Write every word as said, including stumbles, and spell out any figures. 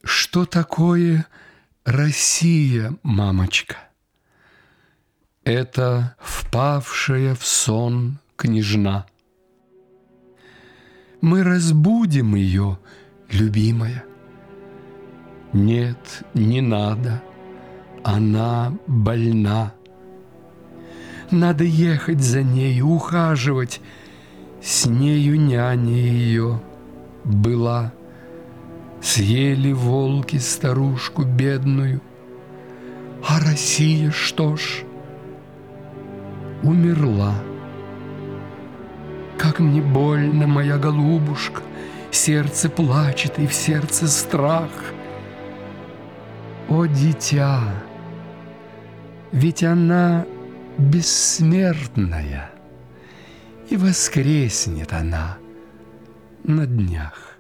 Что такое Россия, мамочка? Это впавшая в сон княжна. Мы разбудим ее, любимая. Нет, не надо, она больна. Надо ехать за нею, ухаживать. С нею няня ее была. Съели волки старушку бедную. А Россия что ж? Умерла. Как мне больно, моя голубушка, сердце плачет и в сердце страх. О, дитя, ведь она бессмертная, и воскреснет она на днях.